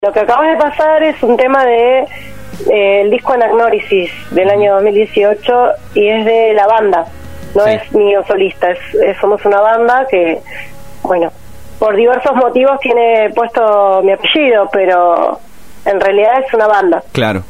Lo que acaba de pasar es un tema de el disco Anagnórisis del año 2018 y es de la banda, no es mío solista, somos una banda que, bueno, por diversos motivos tiene puesto mi apellido, pero en realidad es una banda. Claro.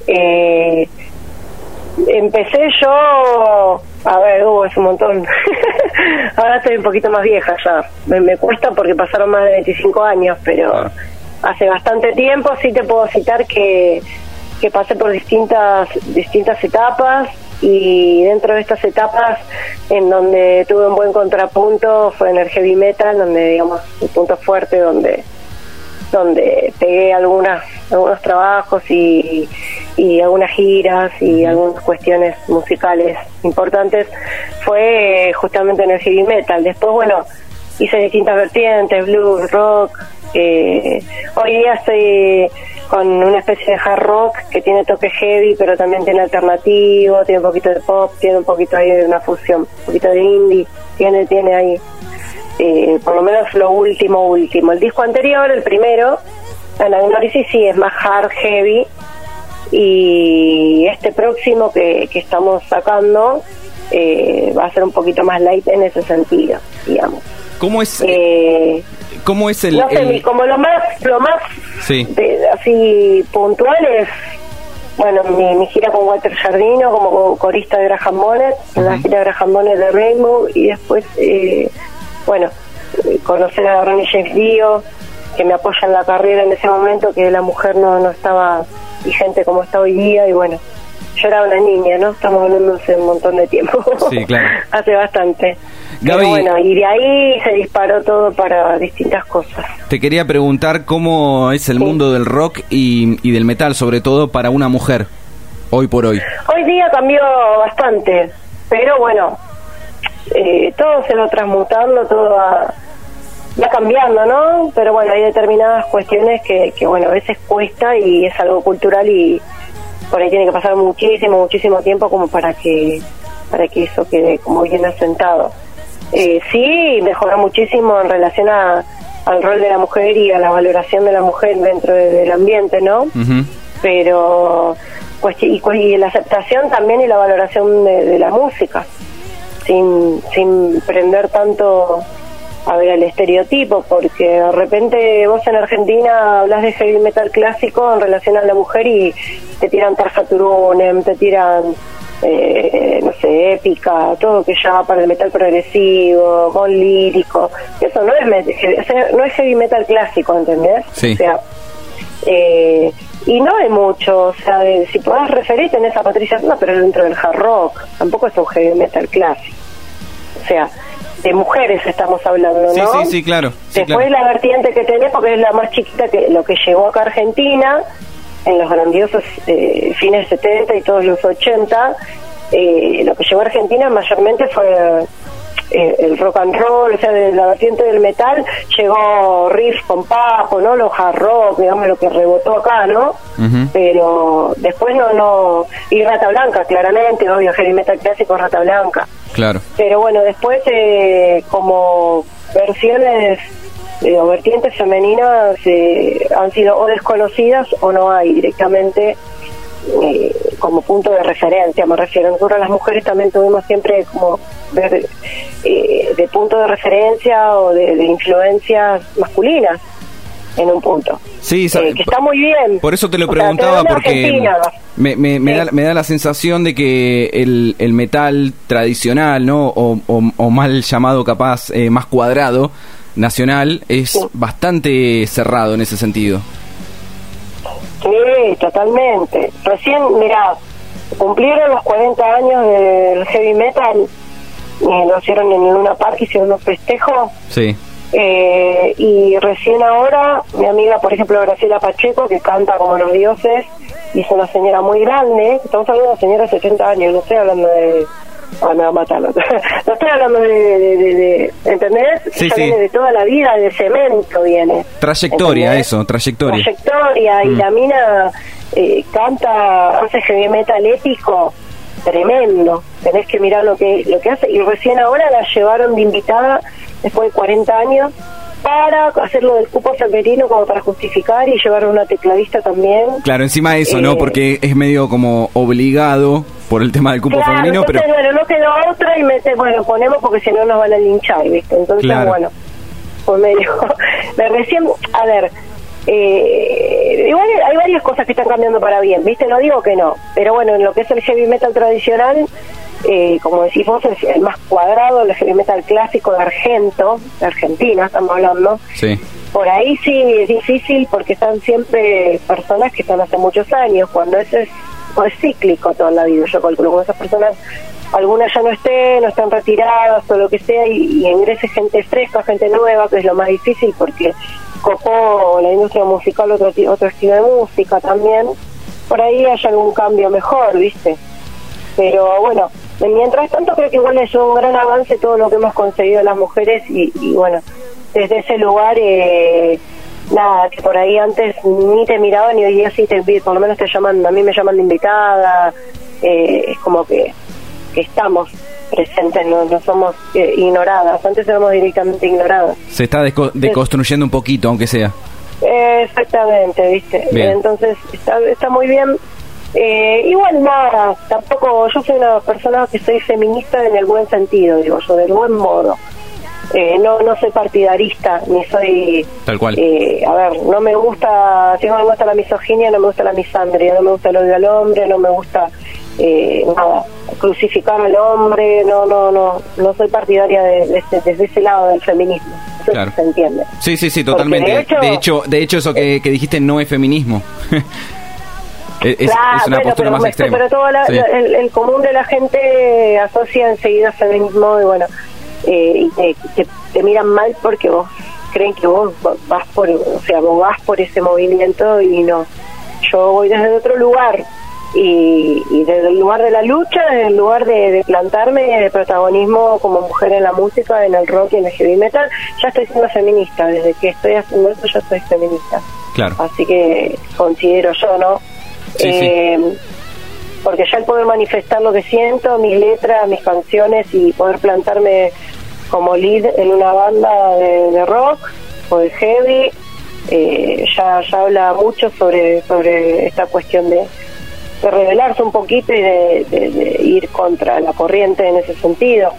Empecé yo, es un montón. Ahora estoy un poquito más vieja ya. Me cuesta porque pasaron más de 25 años, pero hace bastante tiempo sí te puedo citar que pasé por distintas etapas, y dentro de estas etapas en donde tuve un buen contrapunto fue en el heavy metal, donde digamos el punto fuerte, donde pegué algunos trabajos y algunas giras y algunas cuestiones musicales importantes, fue justamente en el heavy metal. Después, bueno, hice distintas vertientes, blues, rock. Hoy día estoy con una especie de hard rock que tiene toque heavy, pero también tiene alternativo, tiene un poquito de pop, tiene un poquito ahí de una fusión, un poquito de indie, tiene ahí. Por lo menos lo último. El disco anterior, el primero, Anagnórisis, sí es más hard, heavy, y este próximo que estamos sacando va a ser un poquito más light en ese sentido, digamos. ¿Cómo es el...? No sé, como lo más sí, así puntuales, bueno, mi gira con Walter Giardino como corista de Graham Bonnet, en la gira de Graham Bonnet de Rainbow, y después conocer a Ronnie James Dio, que me apoya en la carrera en ese momento, que la mujer no estaba vigente como está hoy día, y bueno, yo era una niña, ¿no? Estamos hablando hace un montón de tiempo. Sí, claro. Hace bastante. Gaby, pero bueno, y de ahí se disparó todo para distintas cosas. Te quería preguntar cómo es el mundo del rock y del metal, sobre todo para una mujer, hoy por hoy. Hoy día cambió bastante, pero bueno, todo se va transmutando, todo va cambiando, ¿no? Pero bueno, hay determinadas cuestiones que bueno, a veces cuesta y es algo cultural, y por ahí tiene que pasar muchísimo tiempo como para que eso quede como bien asentado. Sí, mejoró muchísimo en relación al rol de la mujer y a la valoración de la mujer dentro del ambiente, ¿no? Uh-huh. Pero pues y la aceptación también y la valoración de la música, sin prender tanto el estereotipo, porque de repente vos en Argentina hablas de heavy metal clásico en relación a la mujer y te tiran Tarja Turunen, te tiran no sé, épica, todo que ya va para el metal progresivo, con lírico. Eso no es heavy metal clásico, ¿entendés? Sí. O sea, y no hay mucho, o sea, si podés referirte en esa Patricia Sosa, pero dentro del hard rock, tampoco es un heavy metal clásico. O sea, de mujeres estamos hablando, ¿no? Sí, claro. Después la vertiente que tenés, porque es la más chiquita, que lo que llegó acá a Argentina en los grandiosos fines 70 y todos los 80, lo que llegó a Argentina mayormente fue el rock and roll, o sea, de la vertiente del metal llegó riff con papo, ¿no? Los hard rock, digamos, lo que rebotó acá, ¿no? Uh-huh. Pero después no, y Rata Blanca, claramente, obvio, heavy metal clásico, Rata Blanca. Claro. Pero bueno, después como versiones o vertientes femeninas han sido o desconocidas o no hay directamente como punto de referencia, me refiero. Nosotros las mujeres también tuvimos siempre como ver de punto de referencia o de influencias masculinas en un punto. Sí, que está muy bien. Por eso te lo preguntaba, porque me da la sensación de que el metal tradicional, ¿no? O mal llamado capaz, más cuadrado, nacional, es bastante cerrado en ese sentido. Sí, totalmente. Recién, mirá, cumplieron los 40 años del heavy metal, lo hicieron en Luna Park, hicieron unos festejos. Sí. Y recién ahora, mi amiga, por ejemplo, Graciela Pacheco, que canta como los dioses, y es una señora muy grande, estamos hablando de una señora de 70 años, no estoy hablando de... me va a matar. No estoy hablando de ¿entendés? Sí, ella viene de toda la vida, de cemento viene. Trayectoria, ¿entendés? Trayectoria, y la mina canta, hace heavy metal épico, tremendo. Tenés que mirar lo que hace, y recién ahora la llevaron de invitada, después de 40 años, para hacerlo del cupo femenino como para justificar y llevar a una tecladista también. Claro, encima de eso, ¿no? Porque es medio como obligado por el tema del cupo femenino, entonces, pero... bueno, no quedó otra y ponemos porque si no nos van a linchar, ¿viste? Entonces, bueno, pues recién, a ver, igual hay varias cosas que están cambiando para bien, ¿viste? No digo que no, pero bueno, en lo que es el heavy metal tradicional, como decís vos, el más cuadrado, el heavy metal clásico de Argentina estamos hablando, sí. Por ahí sí es difícil porque están siempre personas que están hace muchos años, cuando es cíclico toda la vida. Yo calculo que esas personas, algunas ya no están retiradas o lo que sea, y ingrese gente fresca, gente nueva, que es lo más difícil porque copó la industria musical otro estilo de música también. Por ahí hay algún cambio mejor, ¿viste? Pero bueno, mientras tanto creo que igual es un gran avance todo lo que hemos conseguido las mujeres y bueno, desde ese lugar, nada, que por ahí antes ni te miraban y hoy día sí por lo menos te llaman, a mí me llaman de invitada, es como que estamos presentes, no somos ignoradas, antes éramos directamente ignoradas. Se está deconstruyendo un poquito, aunque sea. Exactamente, ¿viste? Bien. Entonces está muy bien. Igual nada, tampoco, yo soy una persona que soy feminista en el buen sentido, digo yo, del buen modo. No soy partidarista, ni soy... Tal cual. A ver, no me gusta, si no me gusta la misoginia, no me gusta la misandria, no me gusta el odio al hombre, no me gusta nada, crucificar al hombre, no soy partidaria desde ese lado del feminismo. Eso claro. Se entiende. Sí, totalmente. De hecho eso que dijiste no es feminismo. es una postura más extrema. Pero todo el común de la gente asocia enseguida feminismo y bueno, y te miran mal porque vos creen que vos vas por ese movimiento y no. Yo voy desde otro lugar y desde el lugar de la lucha, desde el lugar de plantarme de protagonismo como mujer en la música, en el rock y en el heavy metal. Ya estoy siendo feminista, desde que estoy haciendo eso ya soy feminista. Claro. Así que considero yo, ¿no? Sí. Porque ya el poder manifestar lo que siento, mis letras, mis canciones y poder plantarme como lead en una banda de rock o de heavy, ya habla mucho sobre esta cuestión de rebelarse un poquito y de ir contra la corriente en ese sentido.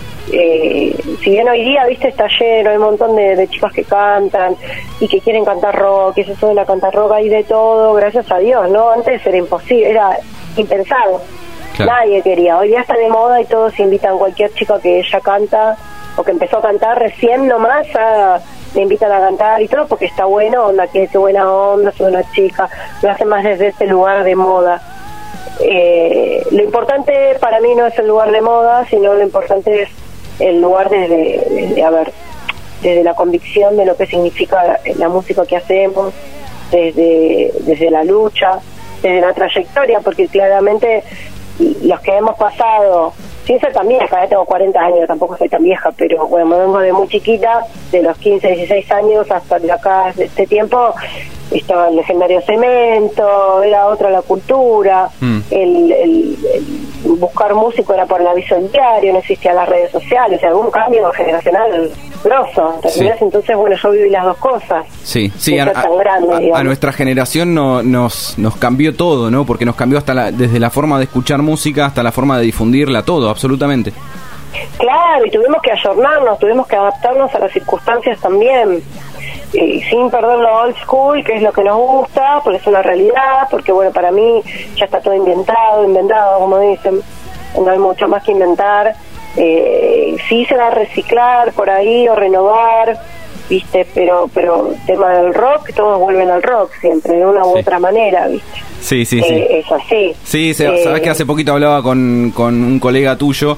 Si bien hoy día, viste, está lleno, hay un montón de chicas que cantan y que quieren cantar rock, y eso suena a cantar rock, hay de todo, gracias a Dios, ¿no? Antes era imposible, era impensado, claro. Nadie quería, hoy día está de moda y todos invitan a cualquier chica que ella canta o que empezó a cantar recién nomás, le invitan a cantar y todo porque está bueno, onda, qué buena onda, es una chica, lo hace más desde ese lugar de moda. Lo importante para mí no es el lugar de moda, sino lo importante es el lugar desde la convicción de lo que significa la música que hacemos, desde la lucha, desde la trayectoria, porque claramente los que hemos pasado, sin ser tan vieja, tengo 40 años, tampoco soy tan vieja, pero bueno, me vengo de muy chiquita, de los 15, 16 años hasta de acá, de este tiempo, estaba el legendario Cemento, era otra la cultura, el buscar músico era por el aviso del diario, no existían las redes sociales, algún cambio generacional grosso, ¿entendés? Sí. Entonces, bueno, yo viví las dos cosas. Sí, a nuestra generación nos cambió todo, ¿no? Porque nos cambió desde la forma de escuchar música hasta la forma de difundirla, todo, absolutamente. Claro, y tuvimos que ayornarnos, tuvimos que adaptarnos a las circunstancias también. Sin perder lo old school, que es lo que nos gusta, porque es una realidad, porque bueno, para mí ya está todo inventado, como dicen, no hay mucho más que inventar. Sí se va a reciclar por ahí o renovar, viste, pero el tema del rock, todos vuelven al rock siempre, de una u otra manera, viste. Sí. Es así. Sí, sabes que hace poquito hablaba con un colega tuyo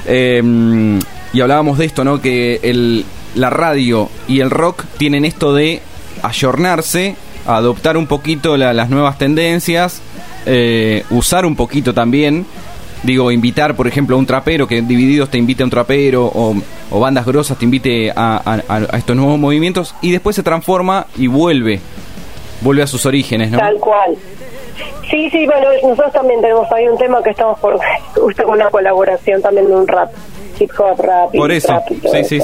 y hablábamos de esto, ¿no? Que la radio y el rock tienen esto de ayornarse, adoptar un poquito las nuevas tendencias, usar un poquito también, digo, invitar por ejemplo a un trapero, que Divididos te invite a un trapero o bandas grosas te invite a estos nuevos movimientos, y después se transforma y vuelve a sus orígenes, ¿no? Tal cual. Sí, bueno, nosotros también tenemos ahí un tema que estamos por justo con una colaboración también de un rap, hip hop, rap. Por eso, rap y todo sí.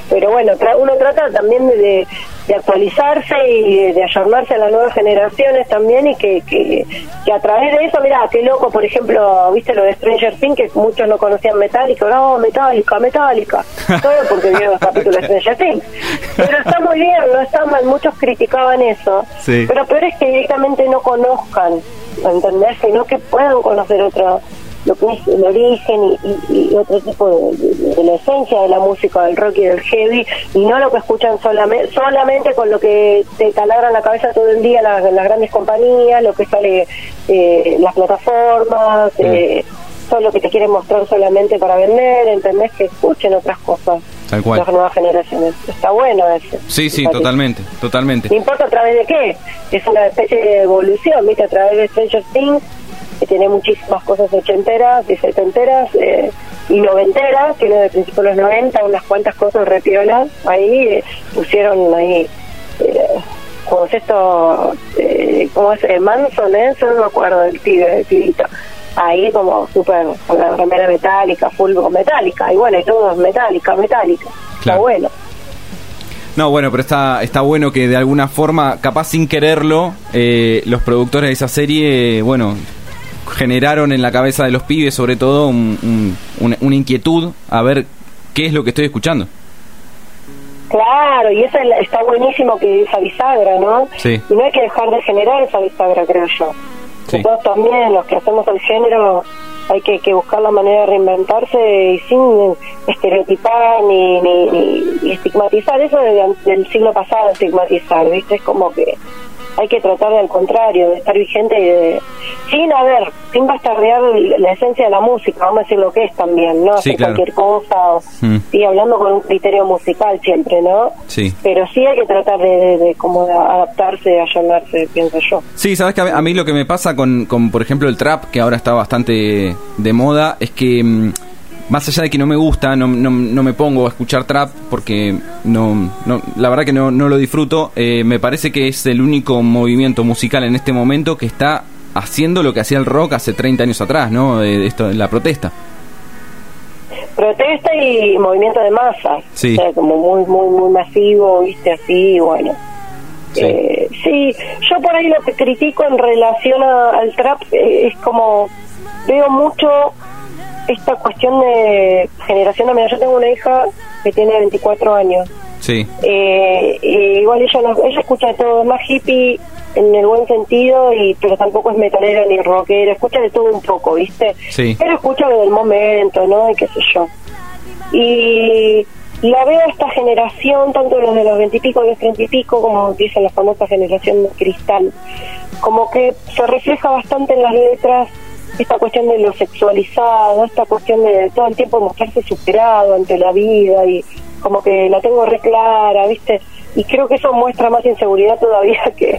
pero bueno, uno trata también de actualizarse y de ayornarse a las nuevas generaciones también, y que a través de eso, mirá, qué loco, por ejemplo, viste lo de Stranger Things, que muchos no conocían Metallica, no, Metallica, todo porque vieron los capítulos de Stranger Things, pero está muy bien, no está mal, muchos criticaban eso, sí. Pero peor es que directamente no conozcan, ¿entendés? Sino que puedan conocer lo que es el origen y otro tipo de la esencia de la música, del rock y del heavy, y no lo que escuchan solamente con lo que te taladran la cabeza todo el día las grandes compañías, lo que sale las plataformas, todo lo que te quieren mostrar solamente para vender, ¿entendés? Que escuchen otras cosas. Tal cual. Las nuevas generaciones. Está bueno eso. Sí, totalmente. No importa a través de qué, es una especie de evolución, ¿viste? A través de Stranger Things, que tiene muchísimas cosas ochenteras y setenteras y noventeras, tiene de principios de los 90 unas cuantas cosas repiolas, ahí pusieron ahí como es esto, ¿cómo es? Manson, eso no me acuerdo del tibito, ahí como súper con la remera metálica, full metálica, y bueno, y todo metálica, claro. Está bueno. No, bueno, pero está bueno que de alguna forma, capaz sin quererlo, los productores de esa serie, bueno, generaron en la cabeza de los pibes sobre todo una inquietud a ver qué es lo que estoy escuchando. Claro, y eso está buenísimo, que esa bisagra, ¿no? Sí. Y no hay que dejar de generar esa bisagra, creo yo. Sí. Nosotros también, los que hacemos el género, hay que buscar la manera de reinventarse y sin estereotipar ni estigmatizar. Eso del siglo pasado, estigmatizar, ¿viste? Es como que hay que tratar de, al contrario, de estar vigente y sin bastardear la esencia de la música, vamos a decir lo que es también, no hacer sí, claro. cualquier cosa, sí, hablando con un criterio musical siempre, ¿no? Sí. Pero sí hay que tratar de como de adaptarse, ayornarse, pienso yo. Sí, sabes que a mí lo que me pasa con por ejemplo el trap, que ahora está bastante de moda, es que más allá de que no me gusta, no me pongo a escuchar trap porque no la verdad que no lo disfruto. Me parece que es el único movimiento musical en este momento que está haciendo lo que hacía el rock hace 30 años atrás, ¿no? Esto, la protesta. Protesta y movimiento de masas, sí. O sea, como muy masivo, viste, así, bueno. Sí. Sí, yo por ahí lo que critico en relación al trap es como veo mucho esta cuestión de generación. Mira, yo tengo una hija que tiene 24 años. Sí. Igual ella escucha de todo, es más hippie en el buen sentido, pero tampoco es metalera ni rockera, escucha de todo un poco, ¿viste? Sí. Pero escucha lo del momento, ¿no? Y qué sé yo. Y la veo esta generación, tanto los de los 20 y pico, los 30 y pico, como dicen la famosa generación de cristal, como que se refleja bastante en las letras esta cuestión de lo sexualizado, esta cuestión de todo el tiempo mostrarse superado ante la vida, y como que la tengo re clara, ¿viste? Y creo que eso muestra más inseguridad todavía que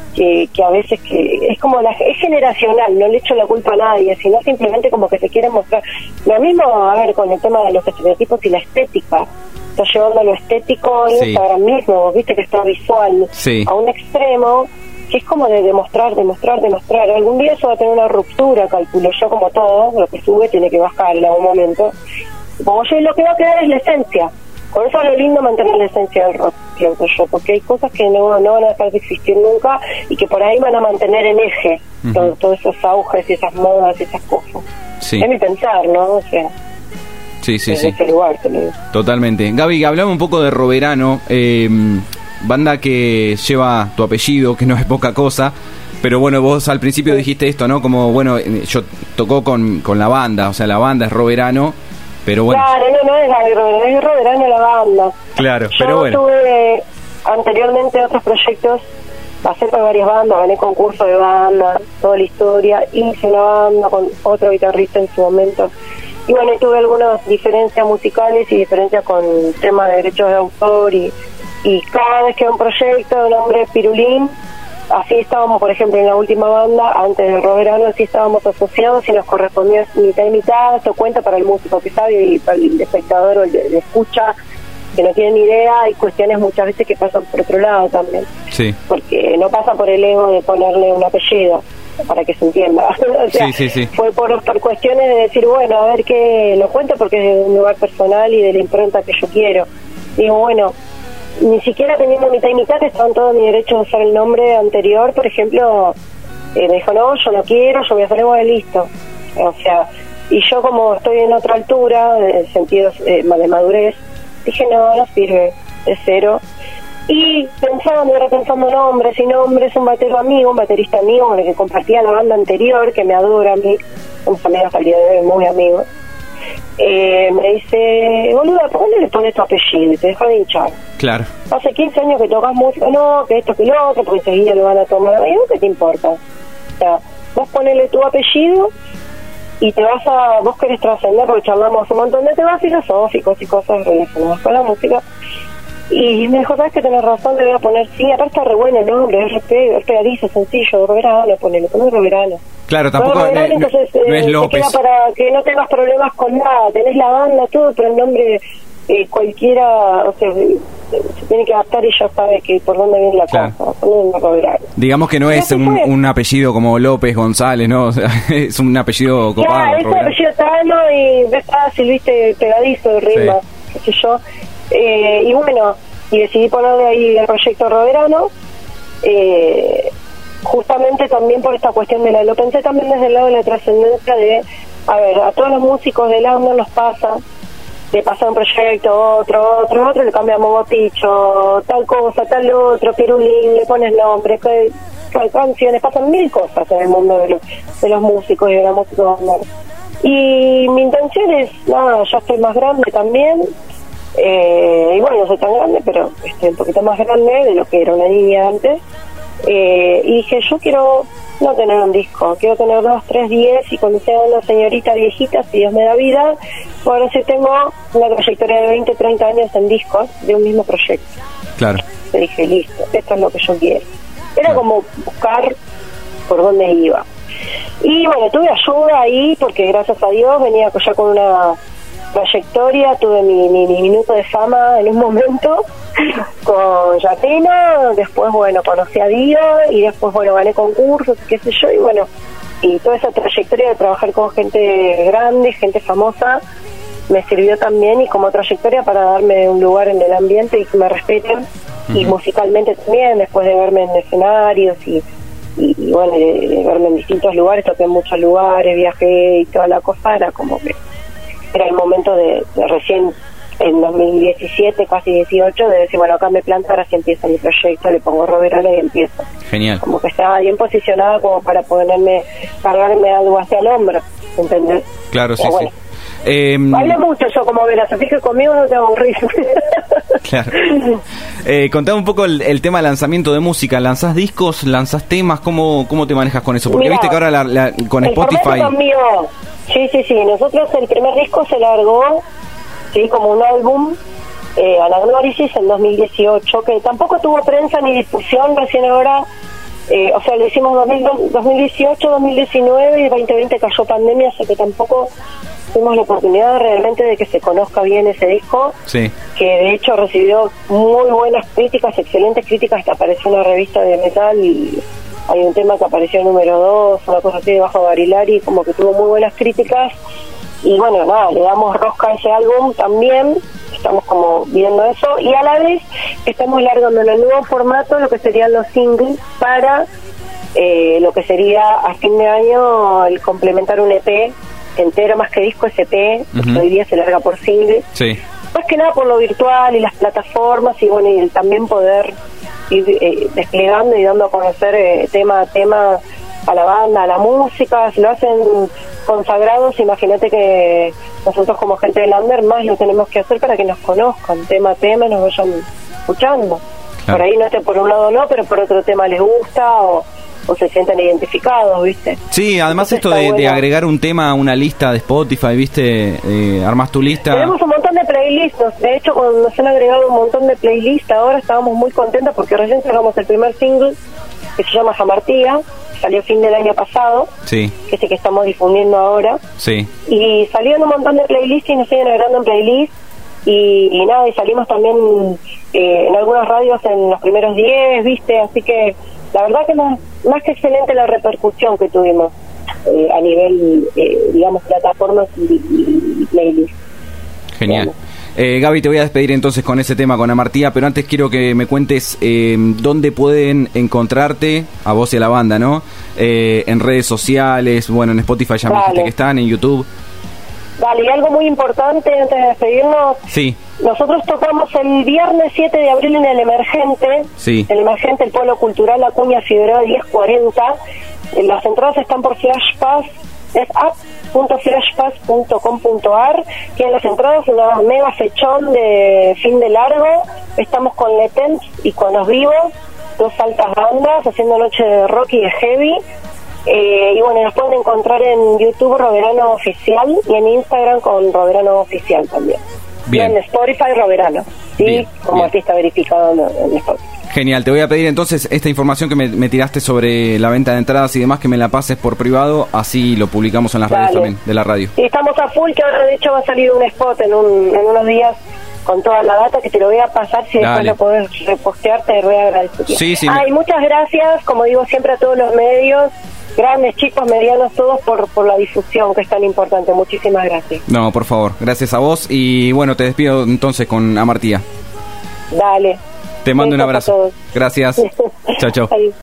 a veces que es como es generacional, no le echo la culpa a nadie, sino simplemente como que se quiere mostrar. Lo mismo, a ver, con el tema de los estereotipos y la estética, está llevando a lo estético en Instagram mismo, ¿viste? Que está visual, sí, a un extremo, que es como de demostrar. Algún día eso va a tener una ruptura, calculo yo, como todo, lo que sube tiene que bajar en algún momento. Como yo, lo que va a quedar es la esencia. Por eso es lo lindo mantener la esencia del rock, pienso yo, porque hay cosas que no van a dejar de existir nunca y que por ahí van a mantener en eje todos esos auges y esas modas y esas cosas. Sí. Es mi pensar, ¿no? O sea, sí. ese lugar, totalmente. Gaby, hablame un poco de Roverano, banda que lleva tu apellido, que no es poca cosa, pero bueno, vos al principio dijiste esto, ¿no? Como, bueno, yo tocó con la banda, o sea, la banda es Roverano, pero bueno. Claro, no es Gaby Roverano, es Roverano la banda. Claro, yo pero bueno. Yo tuve anteriormente otros proyectos, pasé por varias bandas, gané concurso de banda, toda la historia, hice una banda con otro guitarrista en su momento. Y bueno, tuve algunas diferencias musicales y diferencias con temas de derechos de autor y cada vez que un proyecto de nombre Pirulín, así estábamos, por ejemplo, en la última banda, antes del Roverano, así estábamos asociados y nos correspondía mitad y mitad, eso cuenta para el músico que sabe y para el espectador o el de escucha, que no tiene ni idea. Hay cuestiones muchas veces que pasan por otro lado también, sí, porque no pasa por el ego de ponerle un apellido, para que se entienda. O sea, sí. Fue por cuestiones de decir, bueno, a ver qué lo cuento, porque es de un lugar personal y de la impronta que yo quiero. digo, bueno, ni siquiera teniendo mitad y mitad, que estaban todos mis derechos de usar el nombre anterior, por ejemplo, me dijo, no, yo no quiero, yo voy a hacer algo de listo. O sea, y yo como estoy en otra altura, en el sentido de madurez, dije, no sirve, es cero. Y pensando nombres y nombres, un batero amigo, un baterista amigo con el que compartía la banda anterior, que me adora a mí, somos amigos al día de hoy, muy amigos, me dice, boluda, ¿por qué le pones tu apellido y te dejas de hinchar? Claro. Hace 15 años que tocas música, no, que esto, que lo otro, porque enseguida lo van a tomar. Y ¿qué te importa? O sea, vos ponele tu apellido y vos querés trascender, porque charlamos un montón de temas filosóficos y cosas relacionadas con la música. Y me dijo, ¿sabes que tenés razón? Le voy a poner, sí, aparte está re bueno el nombre, es pegadizo, sencillo, Roberano, ponele Roberano. Claro, tampoco Roberano, entonces, no es López. Te queda para que no tengas problemas con nada, tenés la banda, todo, pero el nombre cualquiera, o sea, se tiene que adaptar y ya sabe que por dónde viene la cosa, poner Roberano. Digamos que no es un apellido como López, González, ¿no? O sea, es un apellido copado. Claro, es un apellido tano y es fácil, viste, pegadizo de rima, qué sé yo. Y bueno, y decidí ponerle ahí el proyecto Roberano, justamente también por esta cuestión lo pensé también desde el lado de la trascendencia de, a ver, a todos los músicos del under nos pasa, de pasar un proyecto, otro, le cambiamos boticho, tal cosa, tal otro, pirulín, le pones nombre, canciones, pasan 1000 cosas en el mundo de los músicos y de la música under. Y mi intención es, nada, ya estoy más grande también, y bueno, no soy tan grande, pero estoy un poquito más grande de lo que era una niña antes, y dije, yo quiero no tener un disco, quiero tener 2, 3, 10, y cuando sea una señorita viejita, si Dios me da vida, ahora sí tengo una trayectoria de 20, 30 años en discos de un mismo proyecto. Claro. Y dije, listo, esto es lo que yo quiero. Era como buscar por dónde iba. Y bueno, tuve ayuda ahí, porque gracias a Dios venía ya con una trayectoria, tuve mi minuto de fama en un momento con Yatina, después bueno, conocí a Dio y después bueno, gané concursos, qué sé yo, y bueno, y toda esa trayectoria de trabajar con gente grande, gente famosa, me sirvió también y como trayectoria para darme un lugar en el ambiente y que me respeten, y musicalmente también, después de verme en escenarios y bueno, de verme en distintos lugares, toqué en muchos lugares, viajé y toda la cosa, era como que era el momento de recién en 2017, casi 18, de decir, bueno, acá me planto, ahora sí empieza mi proyecto, le pongo Roberano y empiezo. Genial. Como que estaba bien posicionada como para cargarme algo hacia el hombro, ¿entendés? Claro, pero sí, bueno, sí. Bailo mucho yo, como verás, así que conmigo no te aburrís. Claro. Contame un poco el tema de lanzamiento de música. ¿Lanzás discos? ¿Lanzás temas? ¿Cómo te manejas con eso? Porque mirá, viste que ahora con Spotify... Sí, nosotros el primer disco se largó, sí, como un álbum, Anagnórisis, en 2018, que tampoco tuvo prensa ni difusión, recién ahora, o sea, lo hicimos 2018, 2019 y 2020 cayó pandemia, o sea que tampoco tuvimos la oportunidad realmente de que se conozca bien ese disco, sí, que de hecho recibió muy buenas críticas, excelentes críticas, hasta apareció en una revista de metal y hay un tema que apareció número 2, una cosa así debajo de Barilari, como que tuvo muy buenas críticas, y bueno, nada, le damos rosca a ese álbum también, estamos como viendo eso, y a la vez estamos largando en el nuevo formato lo que serían los singles para lo que sería a fin de año el complementar un EP entero, más que disco, es EP, hoy día se larga por single, sí, más que nada por lo virtual y las plataformas, y bueno, y también poder ir desplegando y dando a conocer tema a tema a la banda, a la música. Si lo hacen consagrados, imagínate que nosotros como gente del under más lo tenemos que hacer para que nos conozcan tema a tema y nos vayan escuchando. Claro. Por ahí no esté por un lado no, pero por otro tema les gusta o se sienten identificados, ¿viste? Sí, además entonces esto de agregar un tema a una lista de Spotify, ¿viste? Armas tu lista. Tenemos un montón de playlists, de hecho cuando nos han agregado un montón de playlists ahora estábamos muy contentos porque recién sacamos el primer single que se llama Jamartía, salió fin del año pasado, sí, que es el que estamos difundiendo ahora, sí, y salieron un montón de playlists y nos siguen agregando en playlists y nada, y salimos también en algunas radios en los primeros 10, ¿viste? Así que la verdad que más que excelente la repercusión que tuvimos a nivel, digamos, plataformas y playlists. Genial. Gaby, te voy a despedir entonces con ese tema, con Amartía, pero antes quiero que me cuentes dónde pueden encontrarte, a vos y a la banda, ¿no? En redes sociales, bueno, en Spotify ya me dijiste que están, en YouTube. Dale, y algo muy importante antes de despedirnos. Sí. Nosotros tocamos el viernes 7 de abril en el Emergente. Sí. El Emergente, el Polo Cultural Acuña Figueroa 1040. Las entradas están por FlashPass. Es app.flashpass.com.ar. Tienen las entradas, una mega fechón de fin de largo. Estamos con Letens y con Los Vivos, dos altas bandas haciendo noche de rock y de heavy. Y bueno, nos pueden encontrar en YouTube Roverano Oficial y en Instagram con Roverano Oficial también. Bien. Y en Spotify Roverano, ¿sí? Bien, como bien. artista verificado en Spotify. Genial, te voy a pedir entonces esta información que me tiraste sobre la venta de entradas y demás, que me la pases por privado, así lo publicamos en las redes también de la radio. Y estamos a full, que ahora de hecho va a salir un spot en unos días con toda la data, que te lo voy a pasar, si después lo podés repostear, te voy a agradecer. Sí, sí. Y muchas gracias, como digo siempre, a todos los medios, grandes, chicos, medianos, todos por la difusión, que es tan importante. Muchísimas gracias. No, por favor, gracias a vos, y bueno, te despido entonces con Amartía. Dale. Te mando un abrazo. Gracias. Chao, chao.